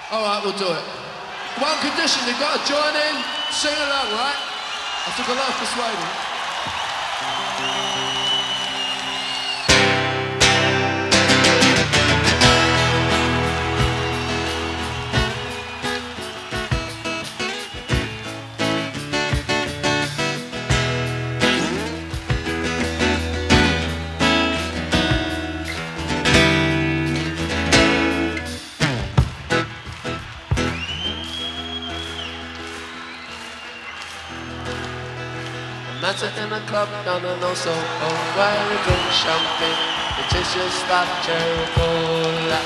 All right, we'll do it. One condition, you've got to join in, sing along, right? I took a lot of persuading. Matter in a club down in Oso, where we drink champagne, it tastes just like cherry cola.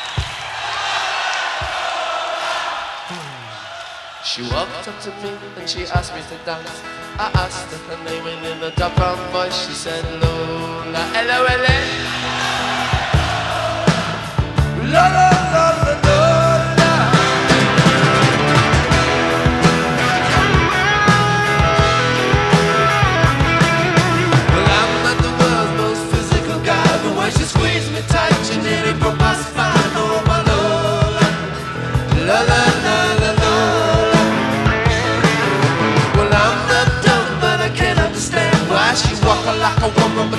She walked up to me and she asked me to dance. I asked her her name and in a dark voice she said Lola. L-O-L-A. Lola, Lola, Lola. She squeezed me tight, she nearly broke my spine. Oh my Lola, la la la la Lola. Well I'm not dumb, but I can't understand why she walk like a woman.